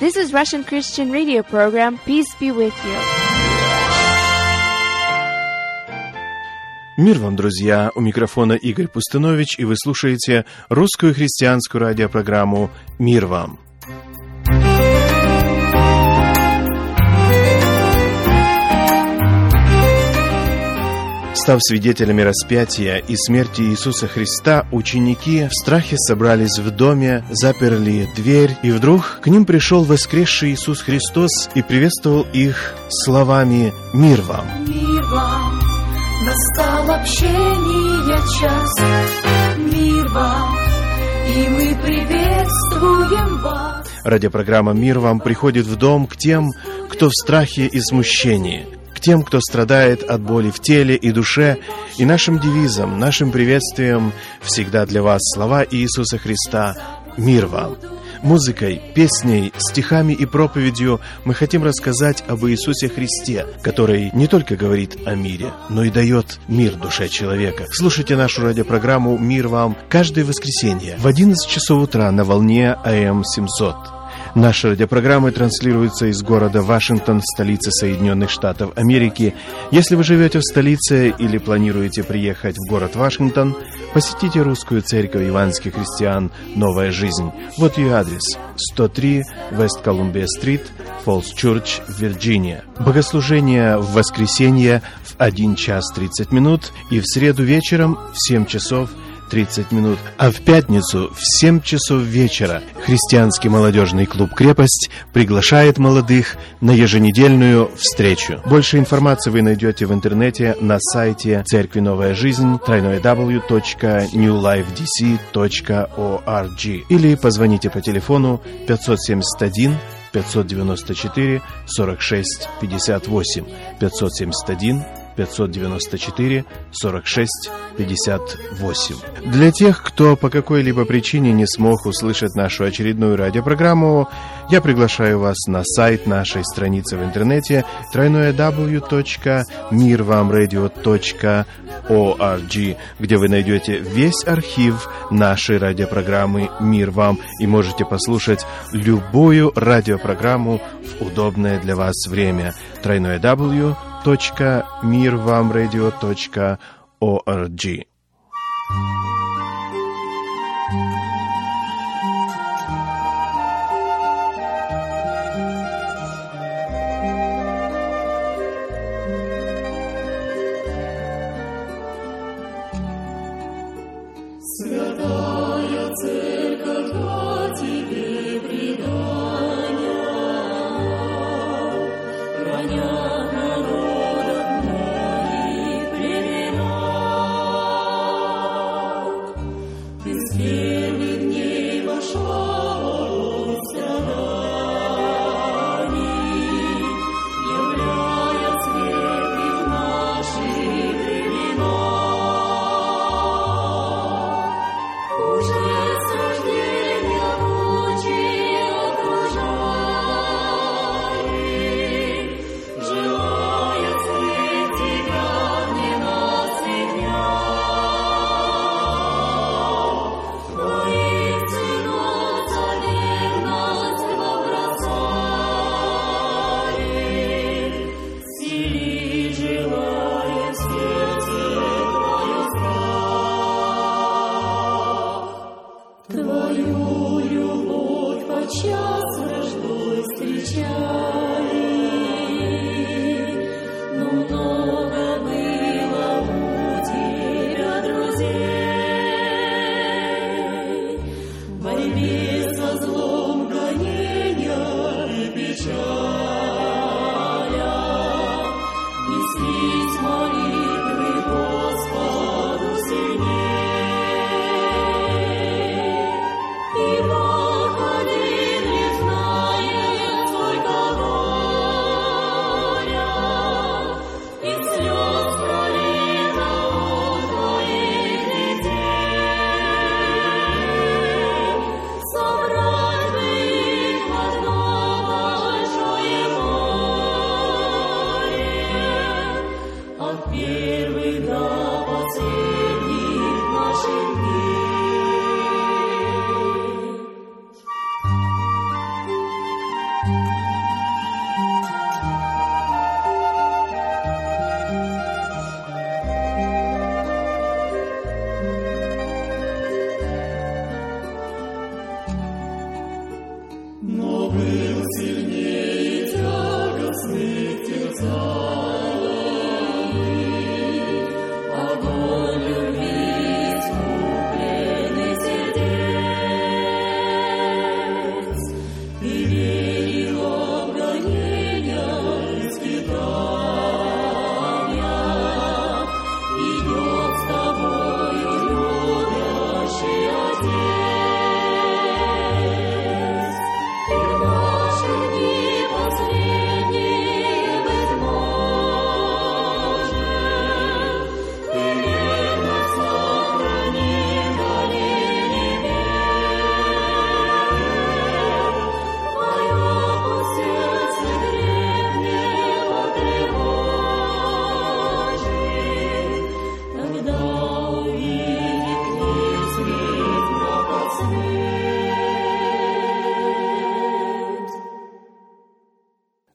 This is Russian Christian Radio program. Peace be with you. Мир вам, друзья! У микрофона Игорь Пустынович, и вы слушаете русскую христианскую радиопрограмму «Мир вам». Став свидетелями распятия и смерти Иисуса Христа, ученики в страхе собрались в доме, заперли дверь, и вдруг к ним пришел воскресший Иисус Христос и приветствовал их словами «Мир вам». Мир вам, настал общение час, мир вам, и мы приветствуем вас. Радиопрограмма «Мир вам» приходит в дом к тем, кто в страхе и смущении, тем, кто страдает от боли в теле и душе, и нашим девизом, нашим приветствием всегда для вас слова Иисуса Христа «Мир вам». Музыкой, песней, стихами и проповедью мы хотим рассказать об Иисусе Христе, который не только говорит о мире, но и дает мир душе человека. Слушайте нашу радиопрограмму «Мир вам» каждое воскресенье в 11 часов утра на волне АМ 700. Наши радиопрограммы транслируются из города Вашингтон, столицы Соединенных Штатов Америки. Если вы живете в столице или планируете приехать в город Вашингтон, посетите русскую церковь евангельских христиан «Новая жизнь». Вот ее адрес: 103 West Columbia Street, Falls Church, Вирджиния. Богослужение в воскресенье в 1 час 30 минут и в среду вечером в 7 часов 30 минут, а в пятницу в 7 часов вечера христианский молодежный клуб «Крепость» приглашает молодых на еженедельную встречу. Больше информации вы найдете в интернете на сайте Церкви Новая Жизнь www.newlifedc.org или позвоните по телефону 571 594 46 58 571 594 46 58. Для тех, кто по какой-либо причине не смог услышать нашу очередную радиопрограмму, я приглашаю вас на сайт нашей страницы в интернете www.mirvamradio.org, где вы найдете весь архив нашей радиопрограммы «Мир вам» и можете послушать любую радиопрограмму в удобное для вас время. www.mirvamradio.org. Святая Церковь, да тебе предания, хранят народов многих племена. Ты с первых дней вошла в страданий, являя церкви в наши времена. Уже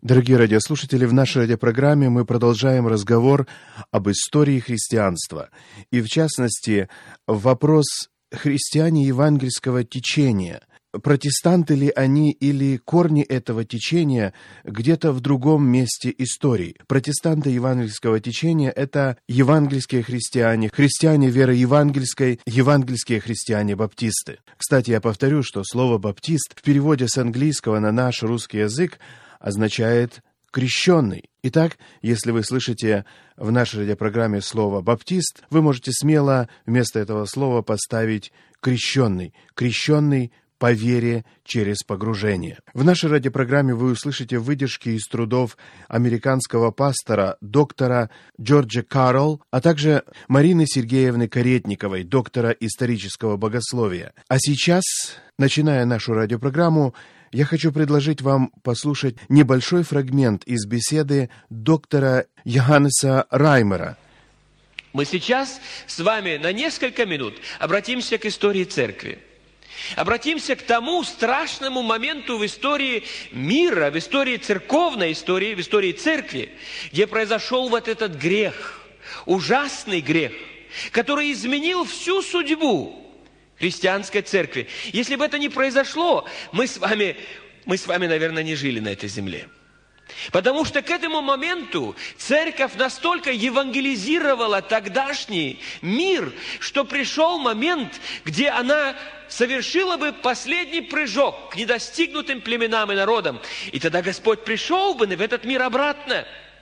Дорогие радиослушатели, в нашей радиопрограмме мы продолжаем разговор об истории христианства. И, в частности, вопрос христиане евангельского течения. Протестанты ли они или корни этого течения где-то в другом месте истории? Протестанты евангельского течения – это евангельские христиане, христиане веры евангельской, евангельские христиане-баптисты. Кстати, я повторю, что слово «баптист» в переводе с английского на наш русский язык означает «крещенный». Итак, если вы слышите в нашей радиопрограмме слово «баптист», вы можете смело вместо этого слова поставить «крещенный», «крещенный» по вере через погружение. В нашей радиопрограмме вы услышите выдержки из трудов американского пастора доктора Джорджа Карролл, а также Марины Сергеевны Каретниковой, доктора исторического богословия. А сейчас, начиная нашу радиопрограмму, я хочу предложить вам послушать небольшой фрагмент из беседы доктора Йоханнеса Раймера. Мы сейчас с вами на несколько минут обратимся к истории церкви. Обратимся к тому страшному моменту в истории мира, в истории церковной истории, в истории церкви, где произошел вот этот грех, ужасный грех, который изменил всю судьбу христианской церкви. Если бы это не произошло, мы с вами, наверное, не жили на этой земле. Потому что к этому моменту церковь настолько евангелизировала тогдашний мир, что пришел момент, где она совершила бы последний прыжок к недостигнутым племенам и народам. И тогда Господь пришел бы в этот мир обратно.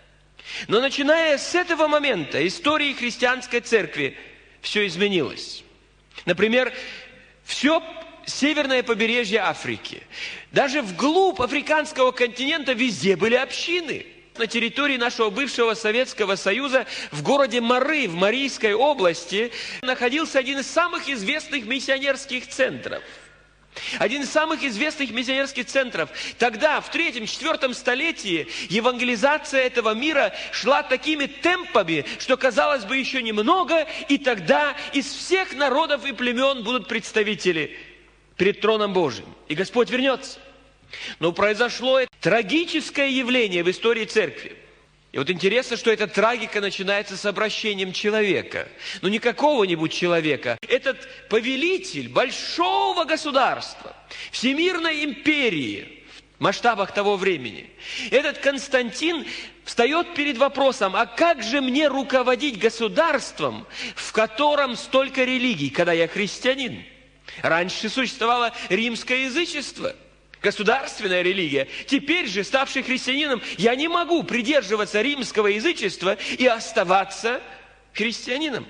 Но начиная с этого момента истории христианской церкви все изменилось. Например, все северное побережье Африки. Даже вглубь африканского континента везде были общины. На территории нашего бывшего Советского Союза, в городе Мары, в Марийской области, находился один из самых известных миссионерских центров. Один из самых известных миссионерских центров. Тогда, в 3-4 столетии, евангелизация этого мира шла такими темпами, что, казалось бы, еще немного, и тогда из всех народов и племен будут представители перед троном Божьим. И Господь вернется. Но произошло трагическое явление в истории церкви. И вот интересно, что эта трагика начинается с обращением человека. Но не какого-нибудь человека. Этот повелитель большого государства, всемирной империи в масштабах того времени. Этот Константин встает перед вопросом: а как же мне руководить государством, в котором столько религий, когда я христианин? Раньше существовало римское язычество, государственная религия. Теперь же, ставший христианином, я не могу придерживаться римского язычества и оставаться христианином.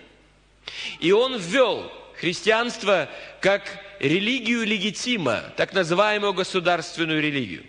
И он ввел христианство как религию легитима, так называемую государственную религию.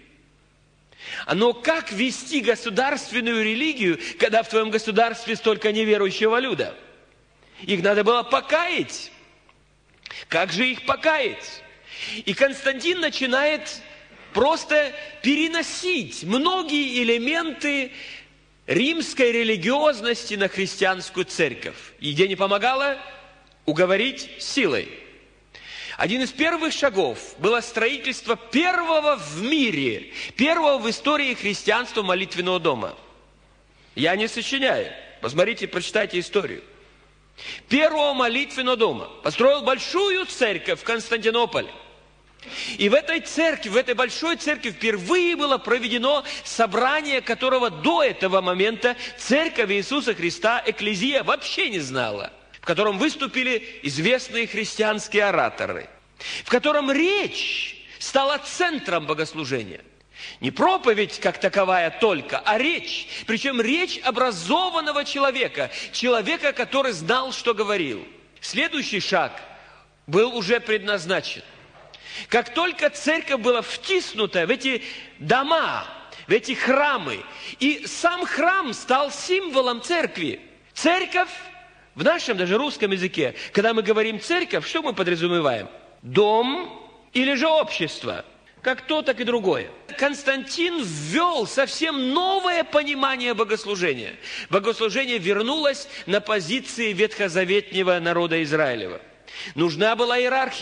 Но как вести государственную религию, когда в твоем государстве столько неверующего люда? Их надо было покаять. Как же их покаять? И Константин начинает просто переносить многие элементы римской религиозности на христианскую церковь. И где не помогало? Уговорить силой. Один из первых шагов было строительство первого в мире, первого в истории христианства молитвенного дома. Я не сочиняю. Посмотрите, прочитайте историю. Первого молитвенного дома построил большую церковь в Константинополе. И в этой церкви, в этой большой церкви впервые было проведено собрание, которого до этого момента церковь Иисуса Христа, экклезия, вообще не знала. В котором выступили известные христианские ораторы. В котором речь стала центром богослужения. Не проповедь как таковая только, а речь. Причем речь образованного человека. Человека, который знал, что говорил. Следующий шаг был уже предназначен. Как только церковь была втиснута в эти дома, в эти храмы, и сам храм стал символом церкви. Церковь в нашем даже русском языке, когда мы говорим церковь, что мы подразумеваем? Дом или же общество? Как то, так и другое. Константин ввел совсем новое понимание богослужения. Богослужение вернулось на позиции ветхозаветнего народа Израилева. Нужна была иерархия.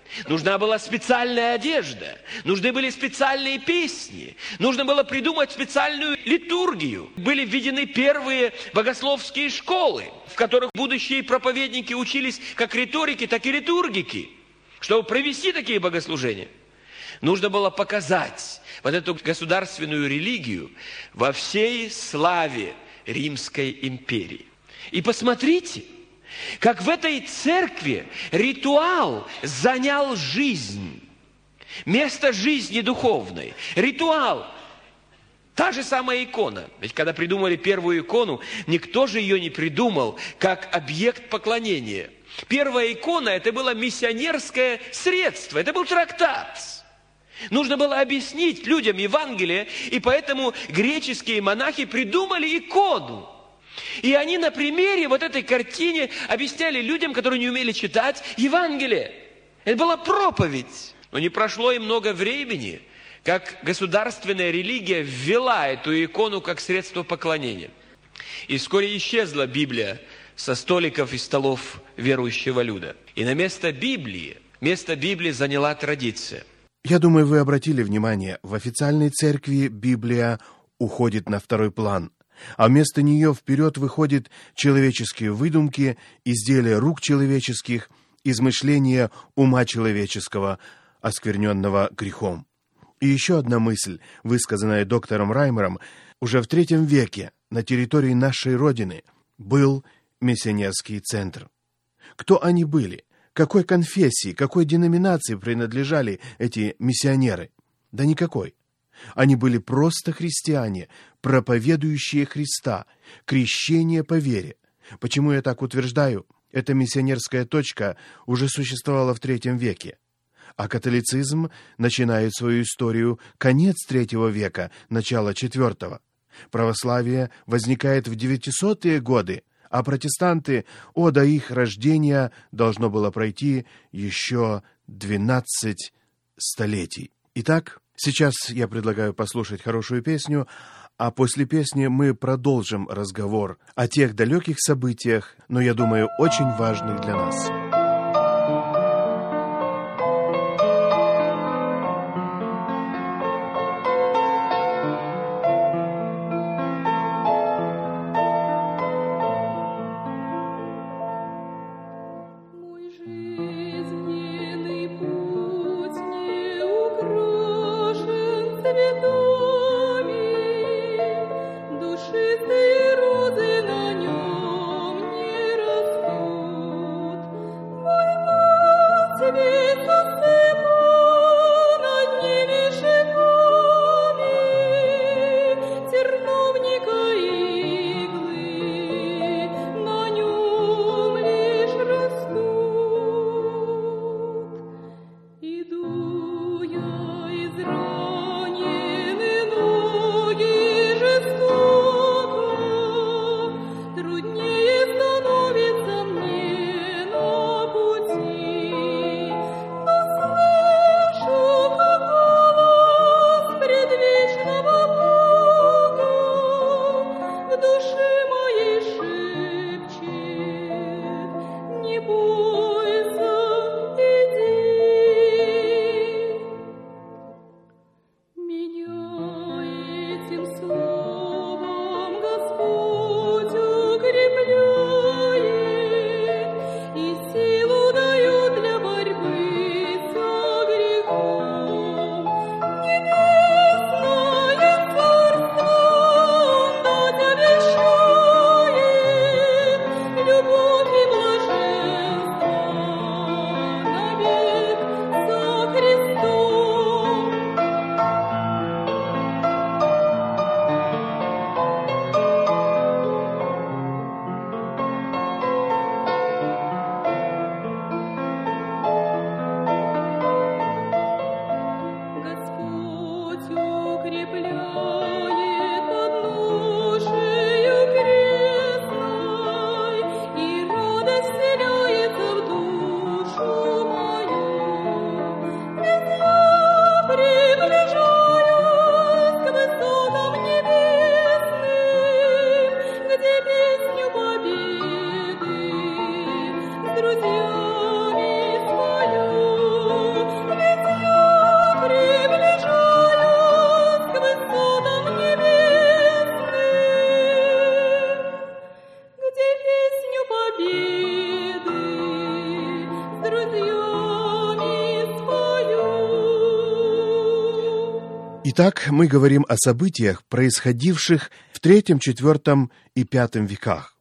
Нужна была специальная одежда, нужны были специальные песни, нужно было придумать специальную литургию. Были введены первые богословские школы, в которых будущие проповедники учились как риторики, так и литургики. Чтобы провести такие богослужения, нужно было показать вот эту государственную религию во всей славе Римской империи. И посмотрите, как в этой церкви ритуал занял жизнь, место жизни духовной. Ритуал, та же самая икона. Ведь когда придумали первую икону, никто же ее не придумал как объект поклонения. Первая икона – это было миссионерское средство, это был трактат. Нужно было объяснить людям Евангелие, и поэтому греческие монахи придумали икону. И они на примере вот этой картины объясняли людям, которые не умели читать, Евангелие. Это была проповедь. Но не прошло и много времени, как государственная религия ввела эту икону как средство поклонения. И вскоре исчезла Библия со столиков и столов верующего люда. И на место Библии заняла традиция. Я думаю, вы обратили внимание, в официальной церкви Библия уходит на второй план, а вместо нее вперед выходят человеческие выдумки, изделия рук человеческих, измышления ума человеческого, оскверненного грехом. И еще одна мысль, высказанная доктором Раймером, уже в III веке на территории нашей Родины был миссионерский центр. Кто они были? Какой конфессии, какой деноминации принадлежали эти миссионеры? Да никакой. Они были просто христиане, проповедующие Христа, крещение по вере. Почему я так утверждаю? Эта миссионерская точка уже существовала в III веке. А католицизм начинает свою историю конец III века, начало IV. Православие возникает в 900-е годы, а протестанты, до их рождения должно было пройти еще 12 столетий. Итак, сейчас я предлагаю послушать хорошую песню, а после песни мы продолжим разговор о тех далеких событиях, но, я думаю, очень важных для нас. Душистые розы на нем не растут. Итак, мы говорим о событиях, происходивших в III, IV и V веках.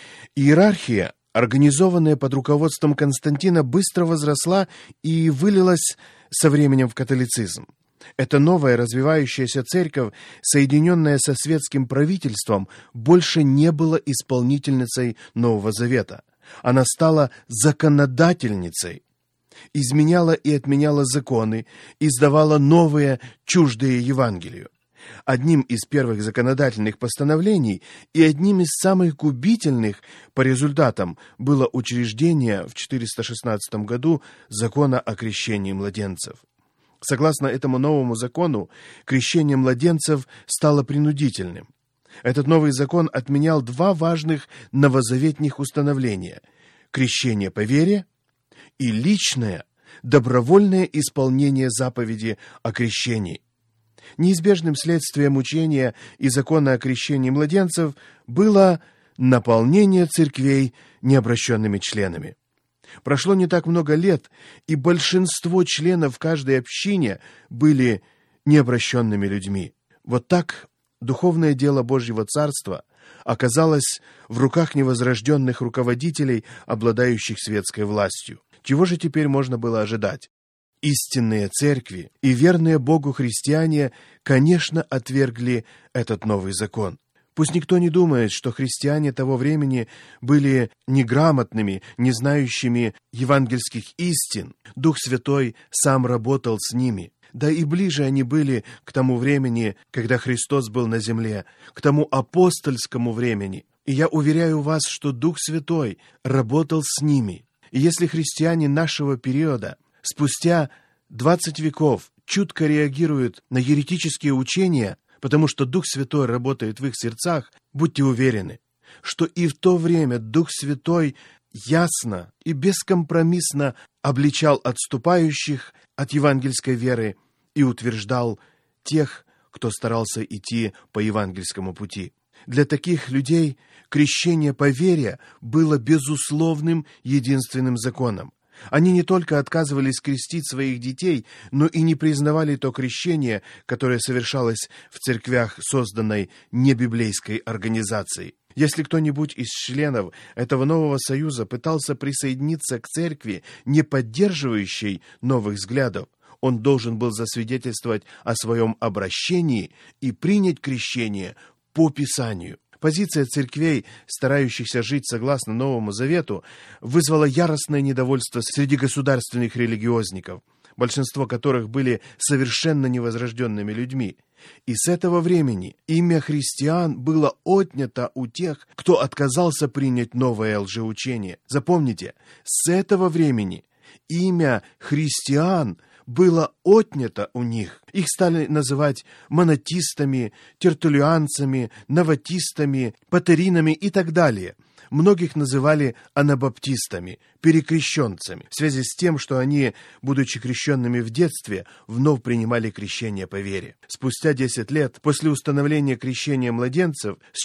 Иерархия, организованная под руководством Константина, быстро возросла и вылилась со временем в католицизм. Эта новая развивающаяся церковь, соединенная со светским правительством, больше не была исполнительницей Нового Завета. Она стала законодательницей, изменяла и отменяла законы, издавала новые, чуждые Евангелию. Одним из первых законодательных постановлений и одним из самых губительных по результатам было учреждение в 416 году закона о крещении младенцев. Согласно этому новому закону, крещение младенцев стало принудительным. Этот новый закон отменял два важных новозаветных установления – крещение по вере и личное, добровольное исполнение заповеди о крещении. Неизбежным следствием учения и закона о крещении младенцев было наполнение церквей необращенными членами. Прошло не так много лет, и большинство членов каждой общине были необращенными людьми. Вот так духовное дело Божьего Царства оказалось в руках невозрожденных руководителей, обладающих светской властью. Чего же теперь можно было ожидать? Истинные церкви и верные Богу христиане, конечно, отвергли этот новый закон. Пусть никто не думает, что христиане того времени были неграмотными, не знающими евангельских истин. Дух Святой сам работал с ними. Да и ближе они были к тому времени, когда Христос был на земле, к тому апостольскому времени. И я уверяю вас, что Дух Святой работал с ними. И если христиане нашего периода спустя 20 веков чутко реагируют на еретические учения, потому что Дух Святой работает в их сердцах, будьте уверены, что и в то время Дух Святой ясно и бескомпромиссно обличал отступающих от евангельской веры и утверждал тех, кто старался идти по евангельскому пути. Для таких людей крещение по вере было безусловным единственным законом. Они не только отказывались крестить своих детей, но и не признавали то крещение, которое совершалось в церквях, созданной небиблейской организацией. Если кто-нибудь из членов этого нового союза пытался присоединиться к церкви, не поддерживающей новых взглядов, он должен был засвидетельствовать о своем обращении и принять крещение по Писанию. Позиция церквей, старающихся жить согласно Новому Завету, вызвала яростное недовольство среди государственных религиозников, большинство которых были совершенно невозрожденными людьми. И с этого времени имя христиан было отнято у тех, кто отказался принять новое лжеучение. Запомните, с этого времени имя христиан было отнято у них. Их стали называть монотистами, тертулианцами, новатистами, патеринами и так далее. Многих называли анабаптистами, перекрещенцами, в связи с тем, что они, будучи крещенными в детстве, вновь принимали крещение по вере. Спустя 10 лет после установления крещения младенцев с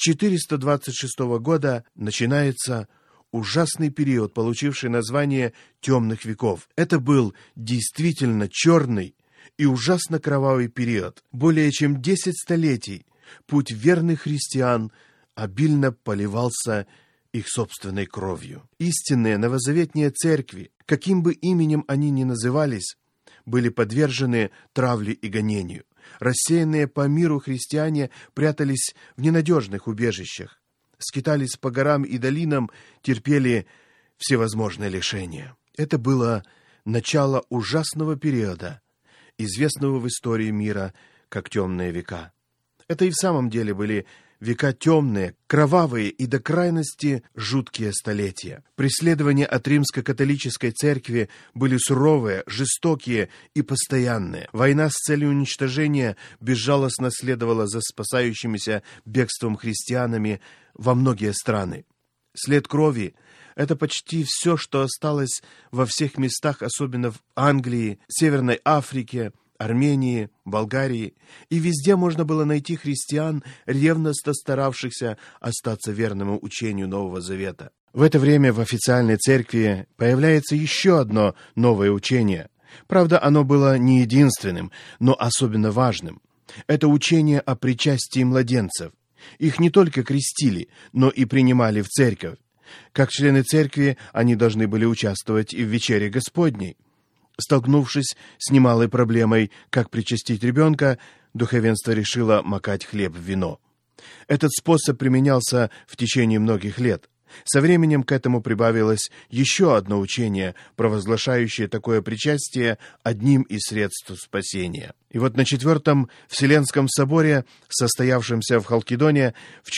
426 года начинается ужасный период, получивший название «Темных веков». Это был действительно черный и ужасно кровавый период. Более чем 10 столетий путь верных христиан обильно поливался их собственной кровью. Истинные новозаветные церкви, каким бы именем они ни назывались, были подвержены травле и гонению. Рассеянные по миру христиане прятались в ненадежных убежищах, скитались по горам и долинам, терпели всевозможные лишения. Это было начало ужасного периода, известного в истории мира как темные века. Это и в самом деле были века темные, кровавые и до крайности жуткие столетия. Преследования от римско-католической церкви были суровые, жестокие и постоянные. Война с целью уничтожения безжалостно следовала за спасающимися бегством христианами во многие страны. След крови – это почти все, что осталось во всех местах, особенно в Англии, Северной Африке, Армении, Болгарии, и везде можно было найти христиан, ревностно старавшихся остаться верному учению Нового Завета. В это время в официальной церкви появляется еще одно новое учение. Правда, оно было не единственным, но особенно важным. Это учение о причастии младенцев. Их не только крестили, но и принимали в церковь. Как члены церкви, они должны были участвовать и в вечере Господней. Столкнувшись с немалой проблемой, как причастить ребенка, духовенство решило макать хлеб в вино. Этот способ применялся в течение многих лет. Со временем к этому прибавилось еще одно учение, провозглашающее такое причастие одним из средств спасения. И вот на Четвертом Вселенском соборе, состоявшемся в Халкидоне в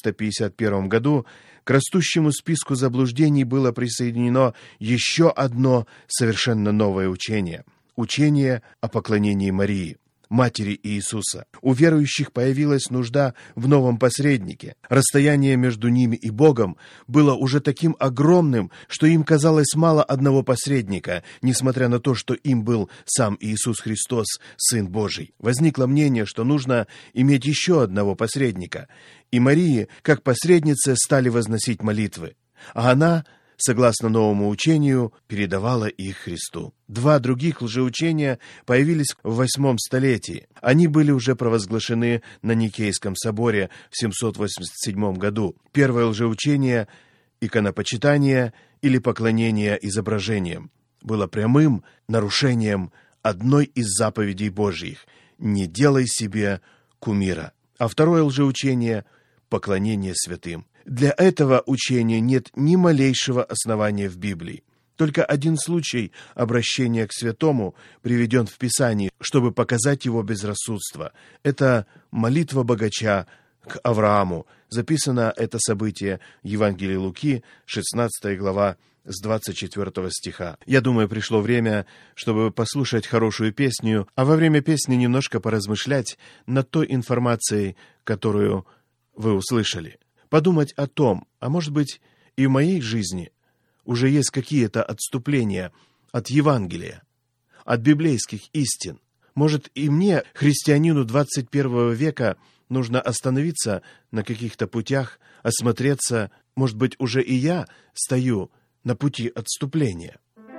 451 году, к растущему списку заблуждений было присоединено еще одно совершенно новое учение – учение о поклонении Марии, матери Иисуса. У верующих появилась нужда в новом посреднике. Расстояние между ними и Богом было уже таким огромным, что им казалось мало одного посредника, несмотря на то, что им был сам Иисус Христос, Сын Божий. Возникло мнение, что нужно иметь еще одного посредника. И Марии, как посреднице, стали возносить молитвы. А она, согласно новому учению, передавала их Христу. Два других лжеучения появились в 8 столетии. Они были уже провозглашены на Никейском соборе в 787 году. Первое лжеучение – иконопочитание или поклонение изображениям – было прямым нарушением одной из заповедей Божьих – «Не делай себе кумира». А второе лжеучение – поклонение святым. Для этого учения нет ни малейшего основания в Библии. Только один случай обращения к святому приведен в Писании, чтобы показать его безрассудство. Это молитва богача к Аврааму. Записано это событие в Евангелии Луки, 16 глава, с 24 стиха. Я думаю, пришло время, чтобы послушать хорошую песню, а во время песни немножко поразмышлять над той информацией, которую вы услышали. Подумать о том, а может быть и в моей жизни уже есть какие-то отступления от Евангелия, от библейских истин. Может, и мне, христианину 21 века, нужно остановиться на каких-то путях, осмотреться, может быть, уже и я стою на пути отступления.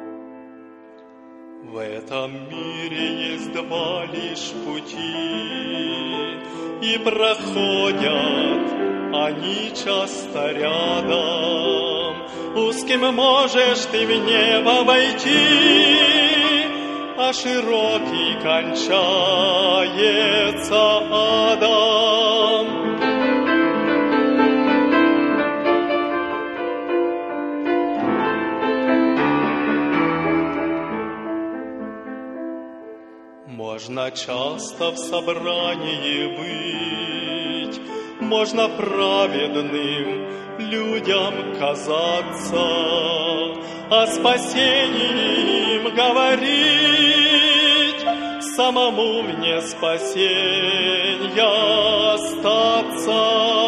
В этом мире есть два лишь пути, и проходят они часто рядом. Узким можешь ты в небо войти, а широкий кончается адом. Можно часто в собрании быть, можно праведным людям казаться, о спасении им говорить, самому вне спасения остаться.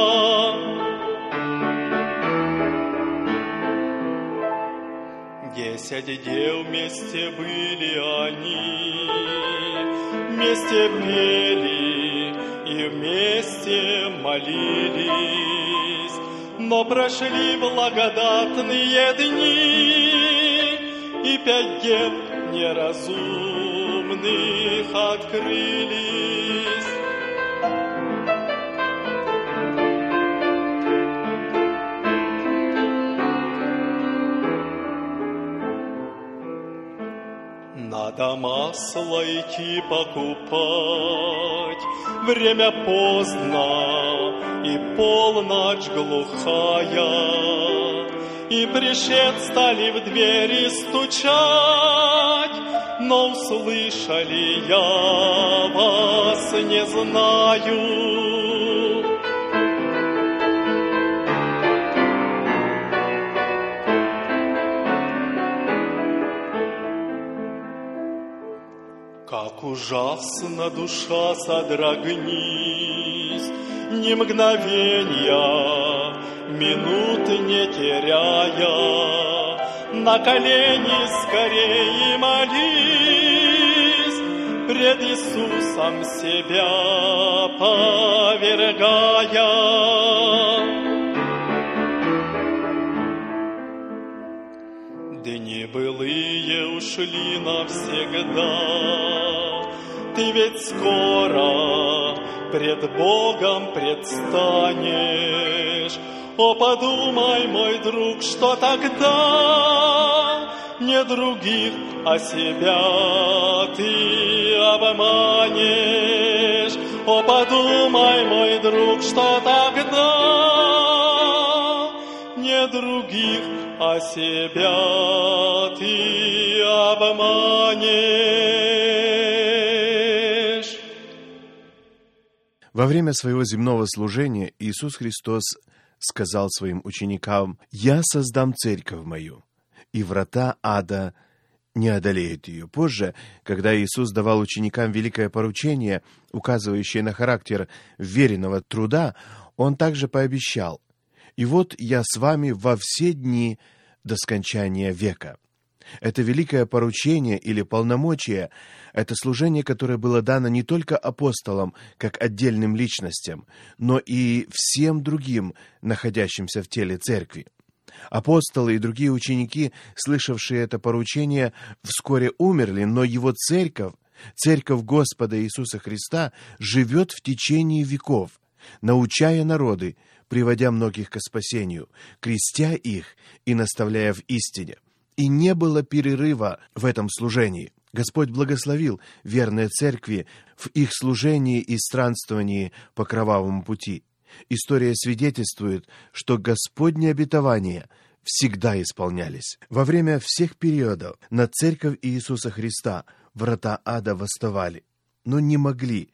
10 дел вместе были они, вместе пели и вместе молились, но прошли благодатные дни, и 5 дел неразумных открылись. Надо масло идти покупать, время поздно и полночь глухая, и пришед стали в двери стучать, но услышали я вас не знаю. Как ужасно душа содрогнись, ни мгновенья, минут не теряя, на колени скорее молись, пред Иисусом себя повергая. дни былые ушли навсегда. Ты ведь скоро пред Богом предстанешь. О, подумай, мой друг, что тогда не других, а себя ты обманешь. О, подумай, мой друг, что тогда не других, а себя ты обманешь. Во время своего земного служения Иисус Христос сказал своим ученикам: «Я создам церковь мою, и врата ада не одолеют ее». Позже, когда Иисус давал ученикам великое поручение, указывающее на характер веренного труда, Он также пообещал: «И вот я с вами во все дни до скончания века». Это великое поручение или полномочие — это служение, которое было дано не только апостолам, как отдельным личностям, но и всем другим, находящимся в теле церкви. Апостолы и другие ученики, слышавшие это поручение, вскоре умерли, но его церковь, церковь Господа Иисуса Христа, живет в течение веков, научая народы, приводя многих ко спасению, крестя их и наставляя в истине. И не было перерыва в этом служении. Господь благословил верные церкви в их служении и странствовании по кровавому пути. История свидетельствует, что Господни обетования всегда исполнялись. Во время всех периодов над церковь Иисуса Христа врата ада восставали, но не могли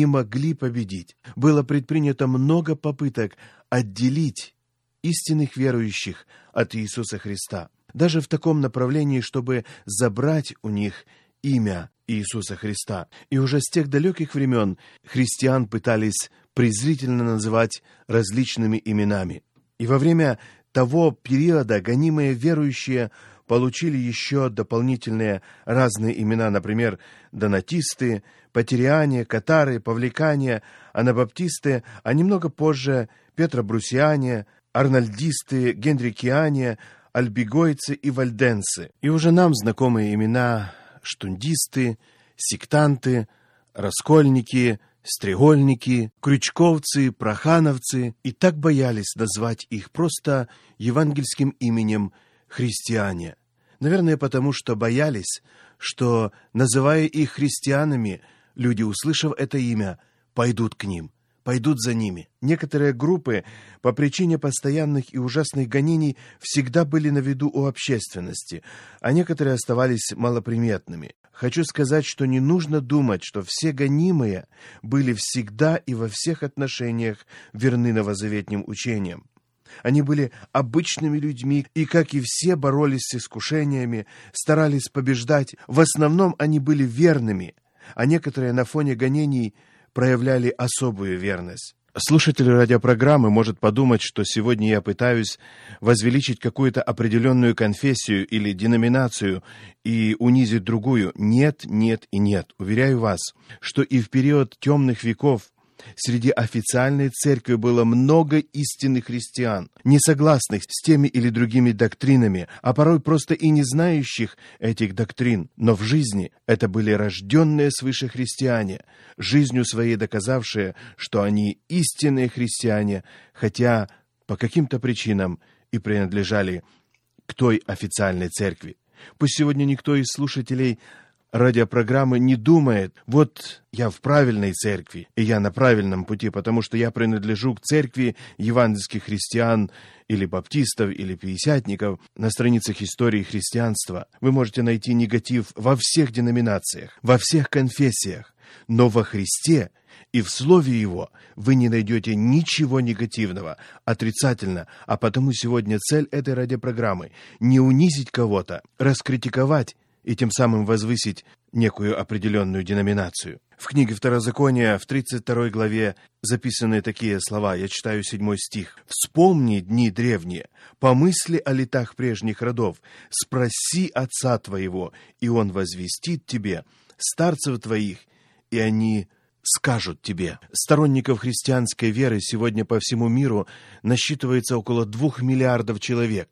победить. Было предпринято много попыток отделить истинных верующих от Иисуса Христа, даже в таком направлении, чтобы забрать у них имя Иисуса Христа. И уже с тех далеких времен христиан пытались презрительно называть различными именами. И во время того периода гонимые верующие получили еще дополнительные разные имена, например, донатисты, патериане, катары, павликане, анабаптисты, а немного позже петробрусиане, арнольдисты, генрикиане, альбигойцы и вальденцы. И уже нам знакомые имена штундисты, сектанты, раскольники, стрегольники, крючковцы, прохановцы, и так боялись назвать их просто евангельским именем христиане. Наверное, потому что боялись, что, называя их христианами, люди, услышав это имя, пойдут к ним, пойдут за ними. Некоторые группы по причине постоянных и ужасных гонений всегда были на виду у общественности, а некоторые оставались малоприметными. Хочу сказать, что не нужно думать, что все гонимые были всегда и во всех отношениях верны новозаветним учениям. Они были обычными людьми и, как и все, боролись с искушениями, старались побеждать. В основном они были верными, а некоторые на фоне гонений проявляли особую верность. Слушатель радиопрограммы может подумать, что сегодня я пытаюсь возвеличить какую-то определенную конфессию или деноминацию и унизить другую. Нет, нет и нет. Уверяю вас, что и в период темных веков среди официальной церкви было много истинных христиан, не согласных с теми или другими доктринами, а порой просто и не знающих этих доктрин. Но в жизни это были рожденные свыше христиане, жизнью своей доказавшие, что они истинные христиане, хотя по каким-то причинам и принадлежали к той официальной церкви. Пусть сегодня никто из слушателей радиопрограммы не думает: вот я в правильной церкви, и я на правильном пути, потому что я принадлежу к церкви евангельских христиан или баптистов, или пятидесятников. На страницах истории христианства вы можете найти негатив во всех деноминациях, во всех конфессиях, но во Христе и в Слове Его вы не найдете ничего негативного, отрицательно, а потому сегодня цель этой радиопрограммы — не унизить кого-то, раскритиковать и тем самым возвысить некую определенную деноминацию. В книге Второзакония, в 32 главе, записаны такие слова. Я читаю 7 стих. «Вспомни дни древние, помысли о летах прежних родов, спроси отца твоего, и он возвестит тебе, старцев твоих, и они скажут тебе». Сторонников христианской веры сегодня по всему миру насчитывается около 2 миллиардов человек.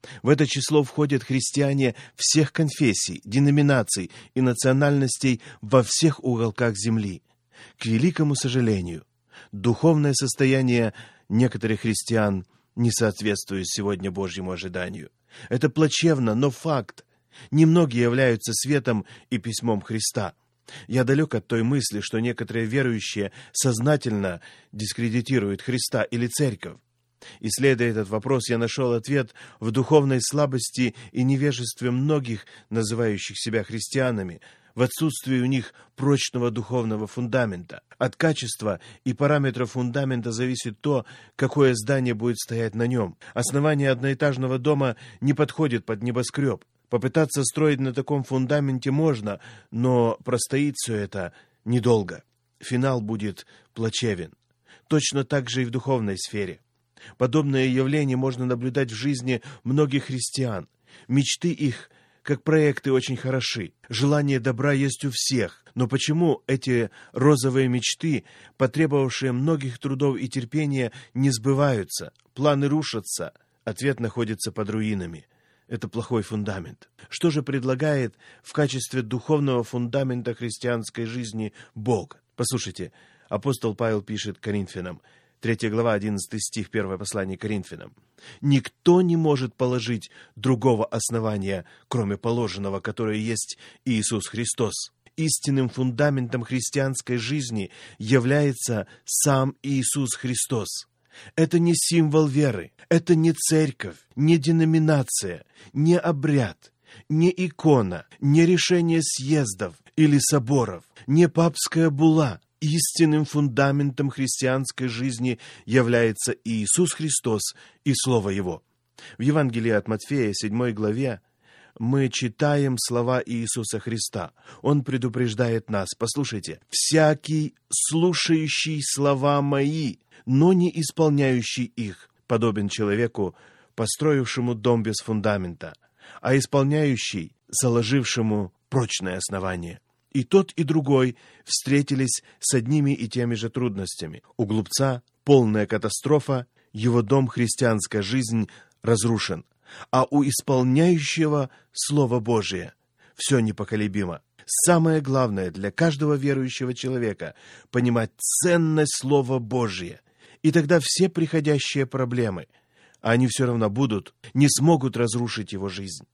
В это число входят христиане всех конфессий, деноминаций и национальностей во всех уголках земли. К великому сожалению, духовное состояние некоторых христиан не соответствует сегодня Божьему ожиданию. Это плачевно, но факт. Немногие являются светом и письмом Христа. Я далек от той мысли, что некоторые верующие сознательно дискредитируют Христа или Церковь. Исследуя этот вопрос, я нашел ответ в духовной слабости и невежестве многих, называющих себя христианами, в отсутствии у них прочного духовного фундамента. От качества и параметров фундамента зависит то, какое здание будет стоять на нем. Основание одноэтажного дома не подходит под небоскреб. Попытаться строить на таком фундаменте можно, но простоит все это недолго. Финал будет плачевен. Точно так же и в духовной сфере. Подобное явление можно наблюдать в жизни многих христиан. Мечты их, как проекты, очень хороши. Желание добра есть у всех. Но почему эти розовые мечты, потребовавшие многих трудов и терпения, не сбываются? Планы рушатся. Ответ находится под руинами. Это плохой фундамент. Что же предлагает в качестве духовного фундамента христианской жизни Бог? Послушайте, апостол Павел пишет Коринфянам, 3 глава, 11 стих, 1 послание Коринфянам. «Никто не может положить другого основания, кроме положенного, которое есть Иисус Христос». Истинным фундаментом христианской жизни является сам Иисус Христос. Это не символ веры, это не церковь, не деноминация, не обряд, не икона, не решение съездов или соборов, не папская булла. Истинным фундаментом христианской жизни является Иисус Христос и Слово Его. В Евангелии от Матфея, 7 главе, мы читаем слова Иисуса Христа. Он предупреждает нас. Послушайте. «Всякий, слушающий слова мои, но не исполняющий их, подобен человеку, построившему дом без фундамента, а исполняющий, заложившему прочное основание». И тот, и другой встретились с одними и теми же трудностями. У глупца полная катастрофа, его дом, христианская жизнь разрушен. А у исполняющего Слово Божие все непоколебимо. Самое главное для каждого верующего человека — понимать ценность Слова Божия. И тогда все приходящие проблемы, а они все равно будут, не смогут разрушить его жизнь.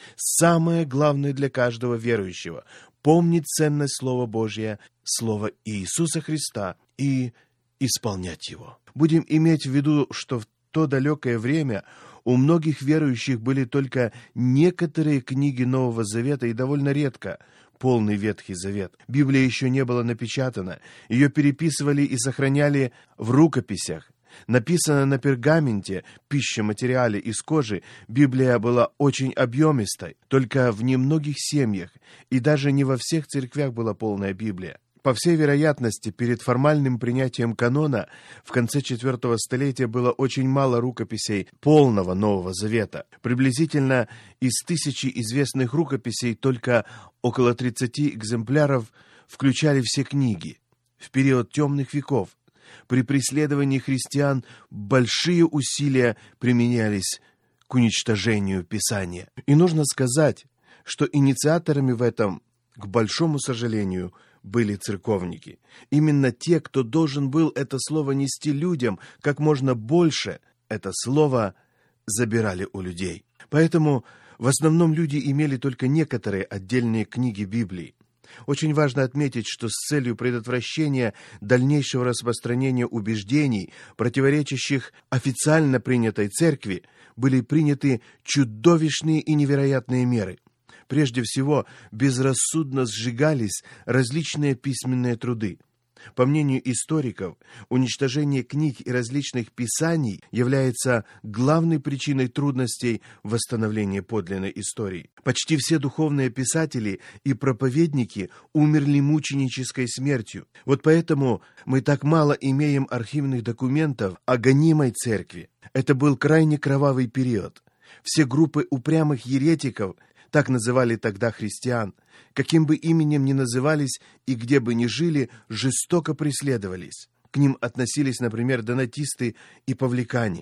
Самое главное для каждого верующего — помнить ценность Слова Божия, Слова Иисуса Христа и исполнять его. Будем иметь в виду, что в то далекое время у многих верующих были только некоторые книги Нового Завета и довольно редко полный Ветхий Завет. Библия еще не была напечатана, ее переписывали и сохраняли в рукописях. Написана на пергаменте, пищематериале из кожи, Библия была очень объемистой. Только в немногих семьях и даже не во всех церквях была полная Библия. По всей вероятности, перед формальным принятием канона в конце IV столетия было очень мало рукописей полного Нового Завета. Приблизительно из 1000 известных рукописей только около 30 экземпляров включали все книги. В период темных веков при преследовании христиан большие усилия применялись к уничтожению Писания. И нужно сказать, что инициаторами в этом, к большому сожалению, были церковники. Именно те, кто должен был это слово нести людям как можно больше, это слово забирали у людей. Поэтому в основном люди имели только некоторые отдельные книги Библии. Очень важно отметить, что с целью предотвращения дальнейшего распространения убеждений, противоречащих официально принятой церкви, были приняты чудовищные и невероятные меры. Прежде всего, безрассудно сжигались различные письменные труды. По мнению историков, уничтожение книг и различных писаний является главной причиной трудностей восстановления подлинной истории. Почти все духовные писатели и проповедники умерли мученической смертью. Вот поэтому мы так мало имеем архивных документов о гонимой церкви. Это был крайне кровавый период. Все группы упрямых еретиков, так называли тогда христиан, каким бы именем ни назывались и где бы ни жили, жестоко преследовались. К ним относились, например, донатисты и павликане.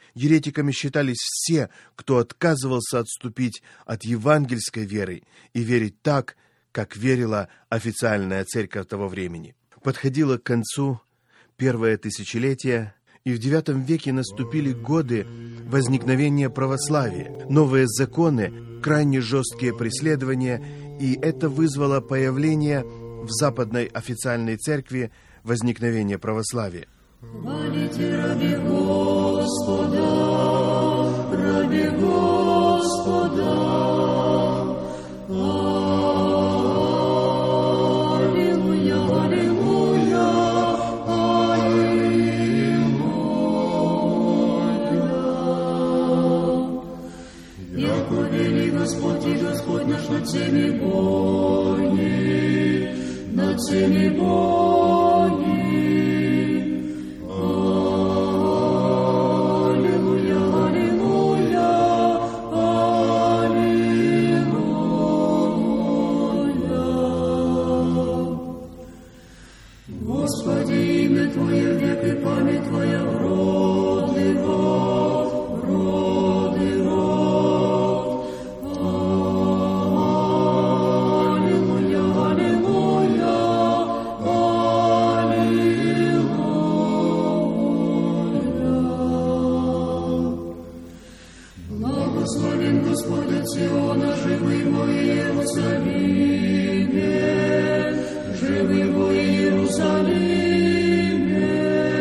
Еретиками считались все, кто отказывался отступить от евангельской веры и верить так, как верила официальная церковь того времени. Подходило к концу первое тысячелетие, и в IX веке наступили годы возникновения православия, новые законы, крайне жесткие преследования, и это вызвало появление в западной официальной церкви возникновения православия. Хвалите раби Господа, раби Господа. Аллилуйя, аллилуйя, аллилуйя. Яко вели Господь и Господь наш над всеми боги, над всеми боги. Благословен Господь от Сиона, живый во Иерусалиме, живый во Иерусалиме.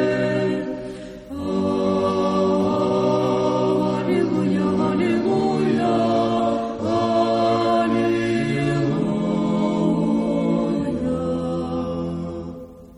Аллилуйя, аллилуйя, аллилуйя.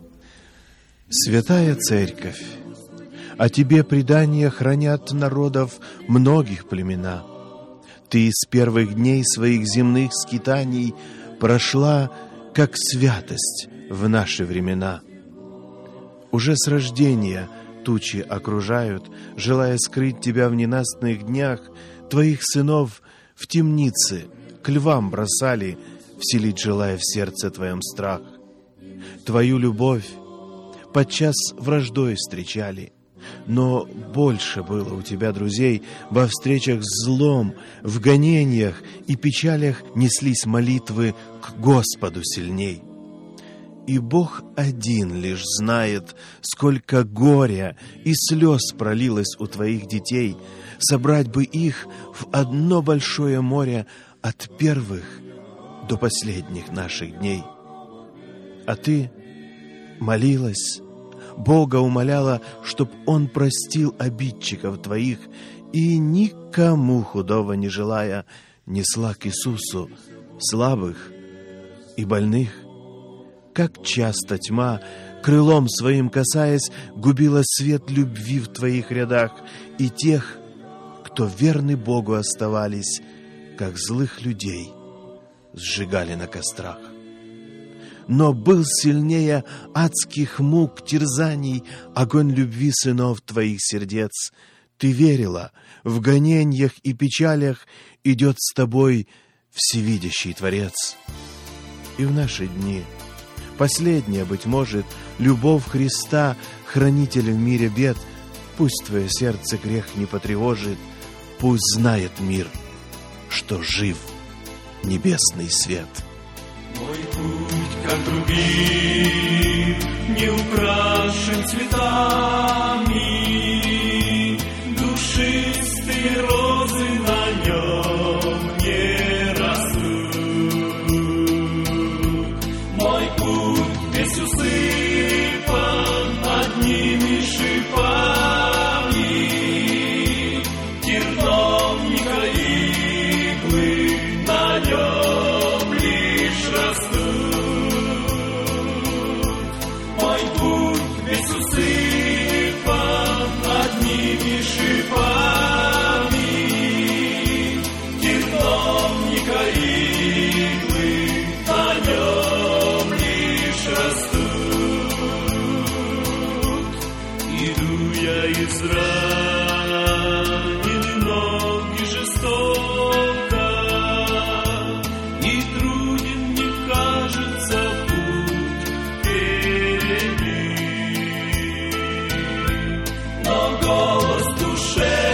Святая Церковь, о Тебе предания хранят народов многих племена. Ты с первых дней своих земных скитаний прошла, как святость в наши времена. Уже с рождения тучи окружают, желая скрыть Тебя в ненастных днях. Твоих сынов в темницы к львам бросали, вселить желая в сердце Твоем страх. Твою любовь подчас враждой встречали, но больше было у Тебя друзей во встречах с злом, в гонениях и печалях неслись молитвы к Господу сильней. И Бог один лишь знает, сколько горя и слез пролилось у Твоих детей, собрать бы их в одно большое море от первых до последних наших дней. А Ты молилась, Бога умоляла, чтоб Он простил обидчиков Твоих, и никому худого не желая, несла к Иисусу слабых и больных. Как часто тьма, крылом своим касаясь, губила свет любви в Твоих рядах, и тех, кто верны Богу оставались, как злых людей сжигали на кострах. Но был сильнее адских мук, терзаний, огонь любви сынов Твоих сердец. Ты верила, в гонениях и печалях идет с Тобой всевидящий Творец. И в наши дни последняя, быть может, любовь Христа, хранителя в мире бед, пусть Твое сердце грех не потревожит, пусть знает мир, что жив небесный свет. Мой путь, как других, не украшен цветами, душистые розы на нем не растут. Мой путь весь усыпан одними шипами, терновника иглы на нем лишь растут. Мой путь весь усыпан одними шипами, терновника иглы на нем лишь растут. Иду я израненный, ноги жестоко, и труден мне кажется путь перед ним. Но голос в душе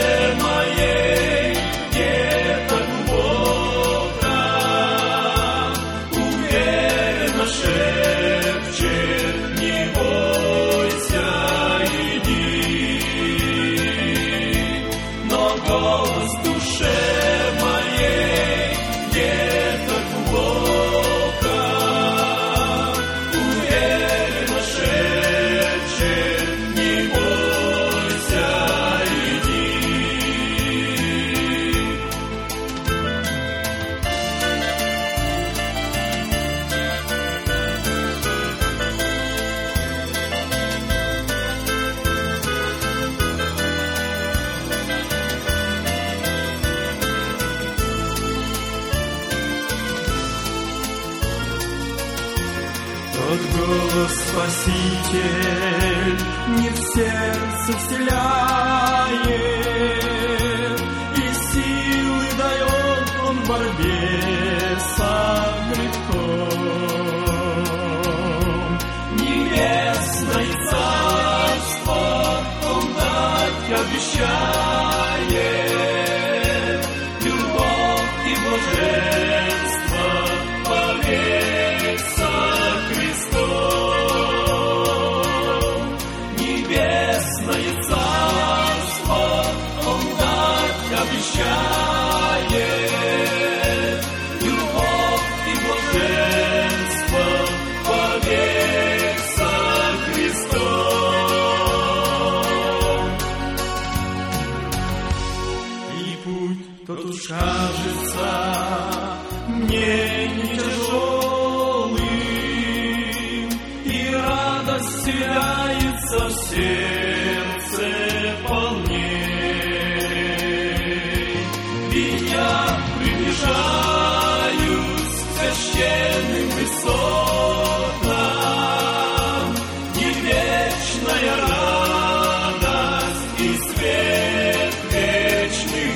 Тот голос Спаситель не в сердце вселяет, и силы дает Он в борьбе со грехом. Небесное царство Он дать обещает, любовь и блаженство вовек со Христом. Небесное царство Он дать обещает, любовь и блаженство вовек со Христом. И путь тот уж кажется мне не тяжелым, и радость вселяется в сердце полней. Ведь я приближаюсь к священным высотам, и вечная радость и свет вечных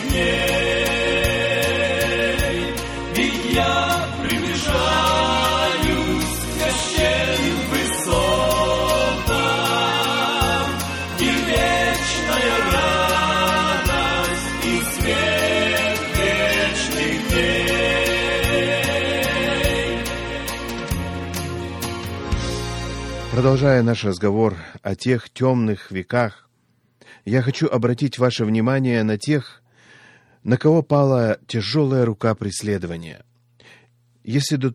дней. Ведь я приближаюсь к священным высотам, и вечная радость и свет вечных дней. Продолжая наш разговор о тех темных веках, я хочу обратить ваше внимание на тех, на кого пала тяжелая рука преследования. Если до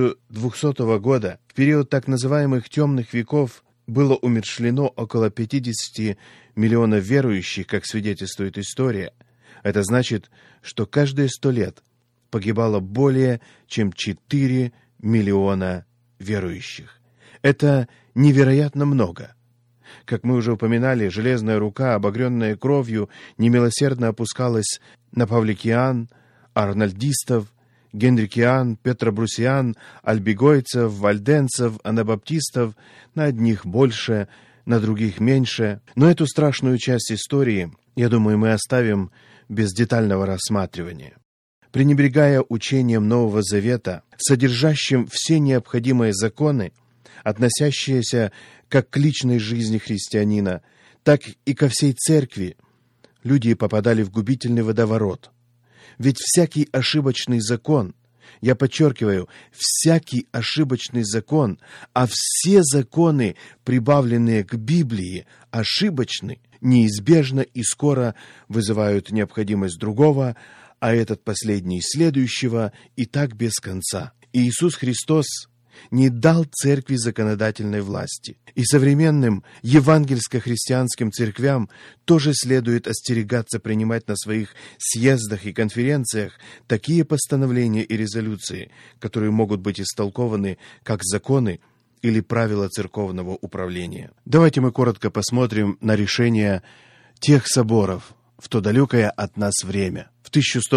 1200 года, в период так называемых темных веков, было умерщвлено около 50 миллионов верующих, как свидетельствует история, это значит, что каждые 100 лет погибало более чем 4 миллиона верующих. Это невероятно много. Как мы уже упоминали, железная рука, обогренная кровью, немилосердно опускалась на павликиан, арнольдистов, генрикиан, петробрусиан, альбигойцев, вальденцев, анабаптистов, на одних больше, на других меньше. Но эту страшную часть истории, я думаю, мы оставим без детального рассматривания. Пренебрегая учением Нового Завета, содержащим все необходимые законы, относящиеся как к личной жизни христианина, так и ко всей церкви, люди попадали в губительный водоворот. Ведь всякий ошибочный закон, я подчеркиваю, всякий ошибочный закон, а все законы, прибавленные к Библии, ошибочны, неизбежно и скоро вызывают необходимость другого, а этот последний следующего, и так без конца. И Иисус Христос не дал церкви законодательной власти. И современным евангельско-христианским церквям тоже следует остерегаться принимать на своих съездах и конференциях такие постановления и резолюции, которые могут быть истолкованы как законы или правила церковного управления. Давайте мы коротко посмотрим на решение тех соборов в то далекое от нас время. В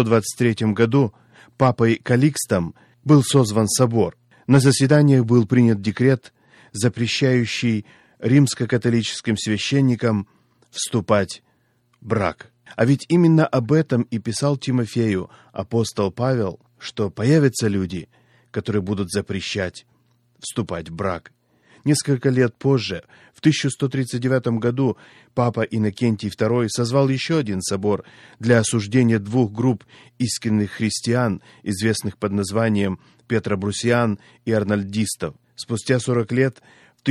1123 году папой Каликстом был созван собор. На заседаниях был принят декрет, запрещающий римско-католическим священникам вступать в брак. А ведь именно об этом и писал Тимофею апостол Павел, что появятся люди, которые будут запрещать вступать в брак. Несколько лет позже, в 1139 году, папа Иннокентий II созвал еще один собор для осуждения двух групп истинных христиан, известных под названием петробрусиан и арнольдистов. Спустя 40 лет, в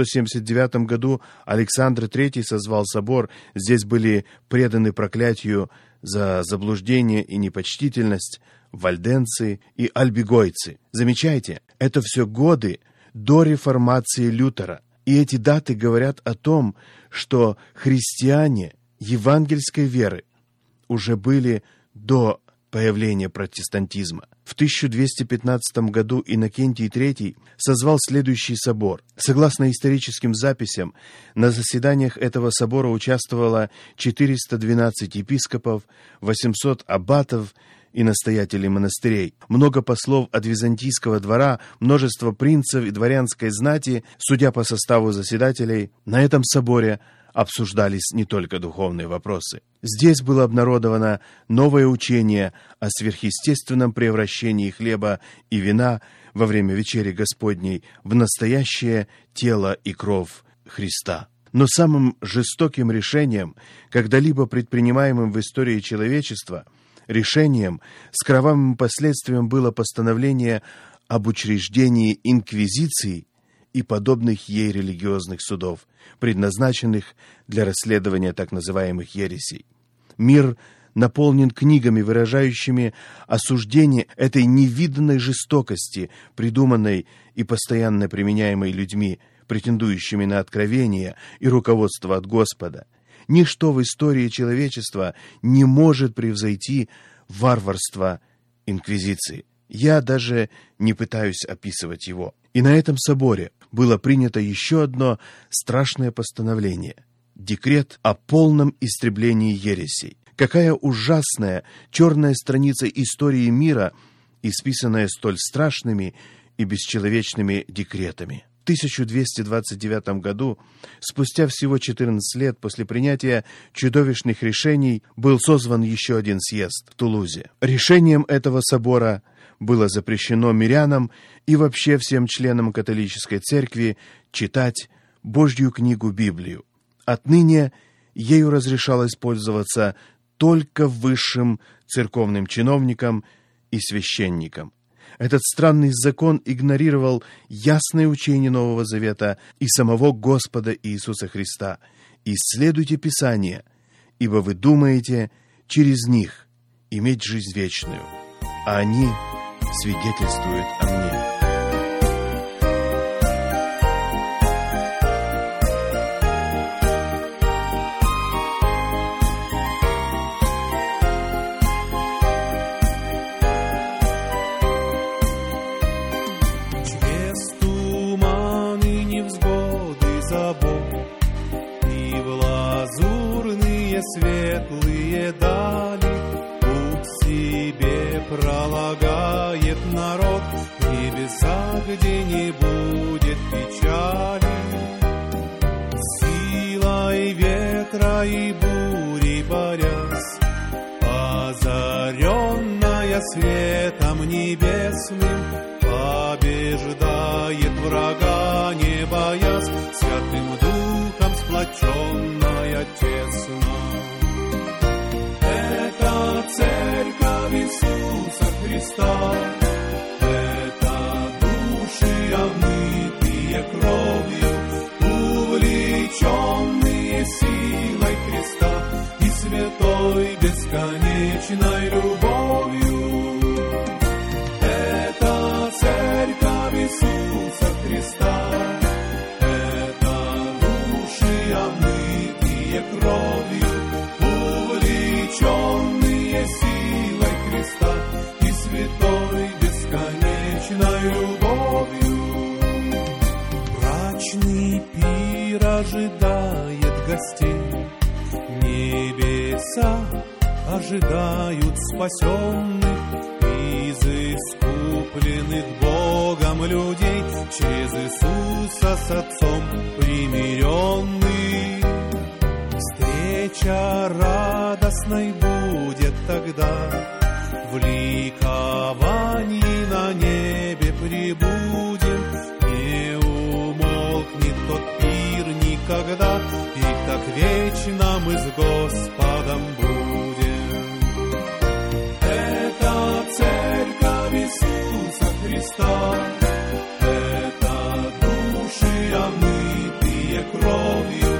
1179 году, Александр III созвал собор. Здесь были преданы проклятию за заблуждение и непочтительность вальденцы и альбигойцы. Замечайте, это все годы до реформации Лютера. И эти даты говорят о том, что христиане евангельской веры уже были до появления протестантизма. В 1215 году Иннокентий III созвал следующий собор. Согласно историческим записям, на заседаниях этого собора участвовало 412 епископов, 800 аббатов, и настоятелей монастырей, много послов от византийского двора, множество принцев и дворянской знати, судя по составу заседателей, на этом соборе обсуждались не только духовные вопросы. Здесь было обнародовано новое учение о сверхъестественном превращении хлеба и вина во время вечери Господней в настоящее тело и кровь Христа. Но самым жестоким решением, когда-либо предпринимаемым в истории человечества, решением с кровавым последствием было постановление об учреждении инквизиции и подобных ей религиозных судов, предназначенных для расследования так называемых ересей. Мир наполнен книгами, выражающими осуждение этой невиданной жестокости, придуманной и постоянно применяемой людьми, претендующими на откровение и руководство от Господа. Ничто в истории человечества не может превзойти варварство инквизиции. Я даже не пытаюсь описывать его. И на этом соборе было принято еще одно страшное постановление – декрет о полном истреблении ересей. Какая ужасная черная страница истории мира, исписанная столь страшными и бесчеловечными декретами. В 1229 году, спустя всего 14 лет после принятия чудовищных решений, был созван еще один съезд в Тулузе. Решением этого собора было запрещено мирянам и вообще всем членам католической церкви читать Божью книгу Библию. Отныне ею разрешалось пользоваться только высшим церковным чиновникам и священникам. Этот странный закон игнорировал ясное учение Нового Завета и самого Господа Иисуса Христа. «Исследуйте Писание, ибо вы думаете через них иметь жизнь вечную, а они свидетельствуют о мне». Светлые дали, путь себе пролагает народ, в небесах, где не будет печали. Силой ветра и бури борясь, озаренная светом небесным, побеждает врага, не боясь, Святым Духом сплоченная тесно. Церковь Иисуса Христа, это души, омытые кровью, увлеченные силой Христа и святой бесконечной любовью. Это Церковь Иисуса Христа, это души, омытые кровью, увлеченные силой Христа и святой бесконечной любовью. Брачный пир ожидает гостей, небеса ожидают спасенных, из искупленных Богом людей, через Иисуса с Отцом примиренных. Встреча радостной будет тогда, в ликовании на небе прибудем, не умолкнет тот пир никогда, и так вечно мы с Господом будем. Это Церковь Иисуса Христа, это души, омытые кровью,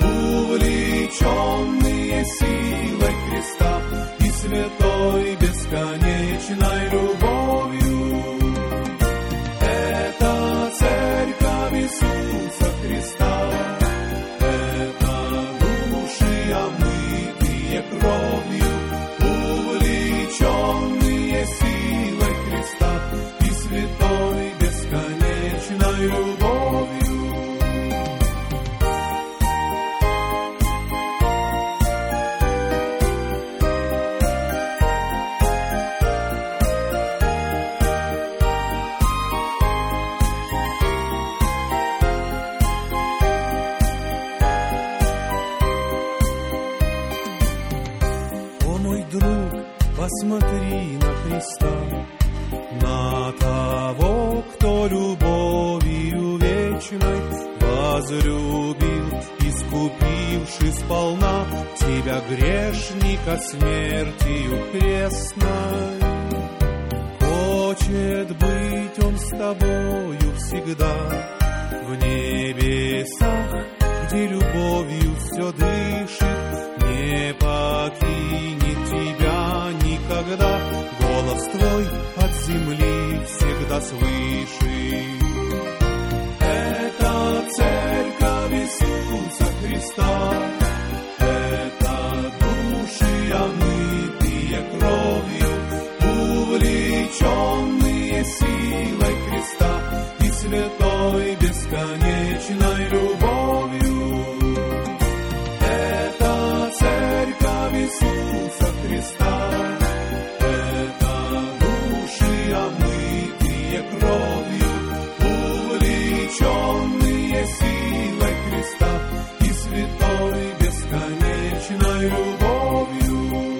увлеченные силой Христа и святой бесконечной любовью. Это Церковь Иисуса Христа, это души, омытые кровью, увлеченные силой Христа и святой бесконечной любовью. возлюбил, искупивший сполна тебя, грешника, смертью крестной. Хочет быть Он с тобою всегда в небесах, где любовью все дышит, не покинет тебя никогда. Голос твой от земли всегда слышит. Это церковь Иисуса Христа, это души, омытые кровью, увлеченные силой Христа и святой бесконечной любовью. Это церковь Иисуса Христа, это души, омытые кровью, увлеченные силой Христа и святой бесконечной любовью.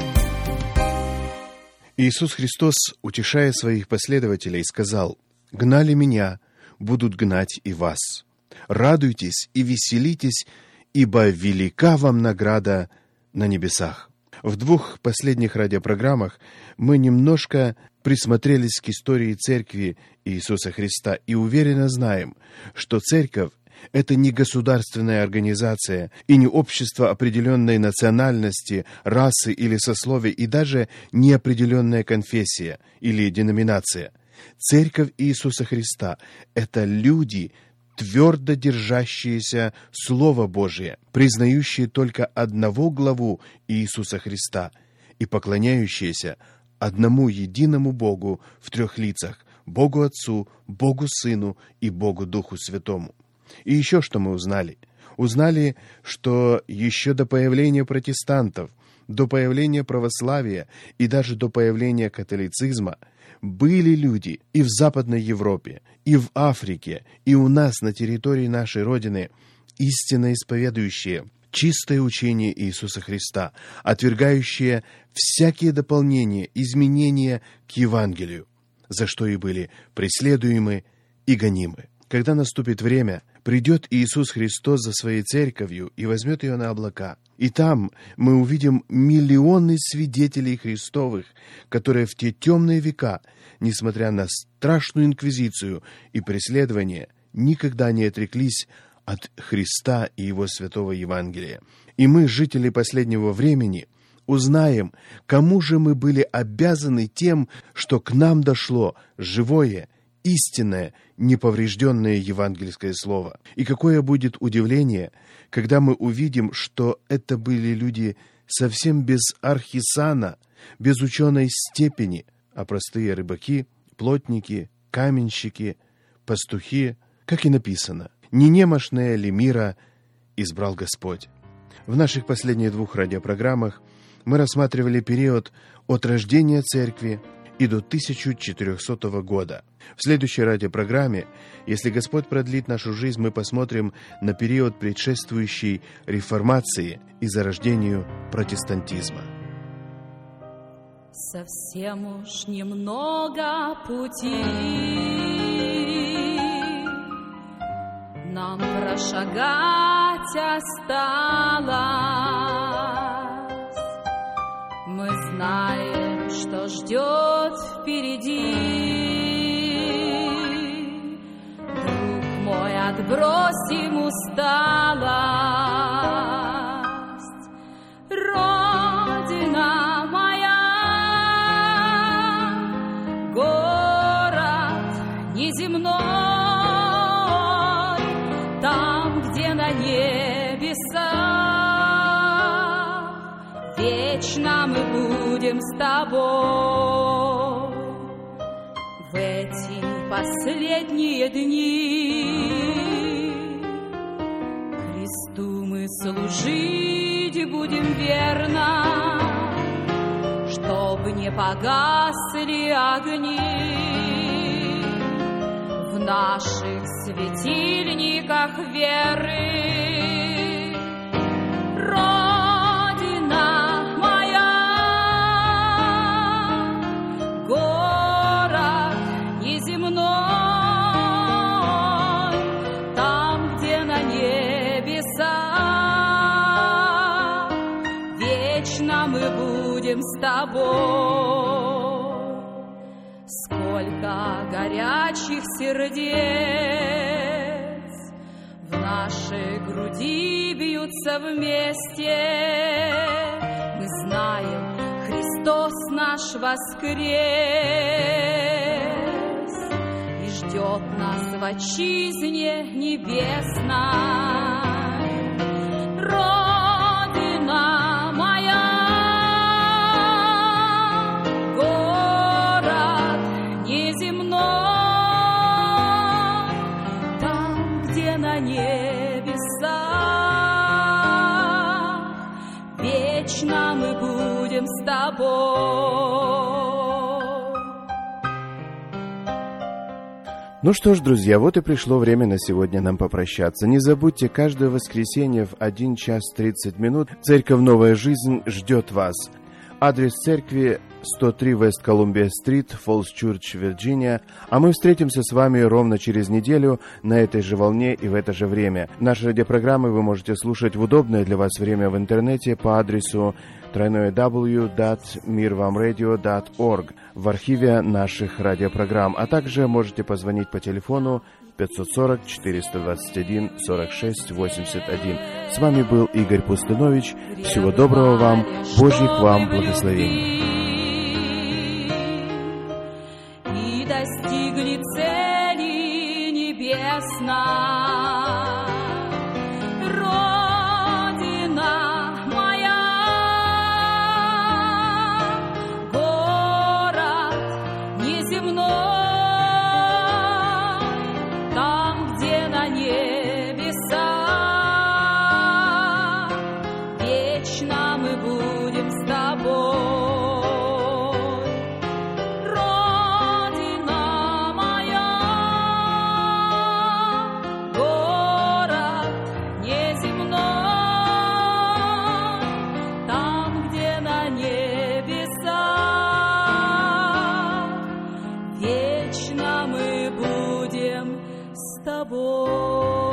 Иисус Христос, утешая своих последователей, сказал: «Гнали меня, будут гнать и вас. Радуйтесь и веселитесь, ибо велика вам награда на небесах». В 2 последних радиопрограммах мы немножко присмотрелись к истории Церкви Иисуса Христа и уверенно знаем, что Церковь — это не государственная организация и не общество определенной национальности, расы или сословия, и даже не определенная конфессия или деноминация. Церковь Иисуса Христа — это люди, твердо держащиеся Слова Божия, признающие только одного главу Иисуса Христа и поклоняющиеся одному единому Богу в 3 лицах — Богу Отцу, Богу Сыну и Богу Духу Святому. И еще что мы узнали? Узнали, что еще до появления протестантов, до появления православия и даже до появления католицизма были люди и в Западной Европе, и в Африке, и у нас на территории нашей Родины, истинно исповедующие чистое учение Иисуса Христа, отвергающие всякие дополнения, изменения к Евангелию, за что и были преследуемы и гонимы. Когда наступит время, придет Иисус Христос за Своей Церковью и возьмет ее на облака. И там мы увидим миллионы свидетелей Христовых, которые в те темные века, несмотря на страшную инквизицию и преследование, никогда не отреклись от Христа и Его святого Евангелия. И мы, жители последнего времени, узнаем, кому же мы были обязаны тем, что к нам дошло живое, истинное, неповрежденное евангельское слово. И какое будет удивление, когда мы увидим, что это были люди совсем без архисана, без ученой степени, а простые рыбаки, плотники, каменщики, пастухи, как и написано: «Не немощное ли мира избрал Господь». В наших последних 2 радиопрограммах мы рассматривали период от рождения Церкви и до 1400 года. В следующей радиопрограмме, если Господь продлит нашу жизнь, мы посмотрим на период, предшествующий реформации и зарождению протестантизма. Совсем уж немного пути нам прошагать осталось. Мы знаем, что ждет впереди. Друг мой, отбросим усталость. Родина моя, город неземной, там, где на небесах вечно мы будем с тобой. В эти последние дни Христу мы служить будем верно, чтоб не погасли огни в наших светильниках веры. Родина моя, город неземной, там, где на будем с тобой. Сколько горячих сердец в нашей груди бьются вместе. Мы знаем, Христос наш воскрес и ждет нас в отчизне небесной. Родина моя, город неземной, там, где на небесах, вечно мы будем с тобой. Ну что ж, друзья, вот и пришло время на сегодня нам попрощаться. Не забудьте, каждое воскресенье в 1 час 30 минут Церковь «Новая жизнь» ждет вас. Адрес церкви 103 West Columbia Street, Falls Church, Вирджиния. А мы встретимся с вами ровно через неделю на этой же волне и в это же время. Наши радиопрограммы вы можете слушать в удобное для вас время в интернете по адресу www.mirvamradio.org в архиве наших радиопрограмм, а также можете позвонить по телефону 540-421-46-81. С вами был Игорь Пустунович. Всего доброго вам, Божьих вам благословений. И достигли цели небесной. Вечно мы будем с тобой.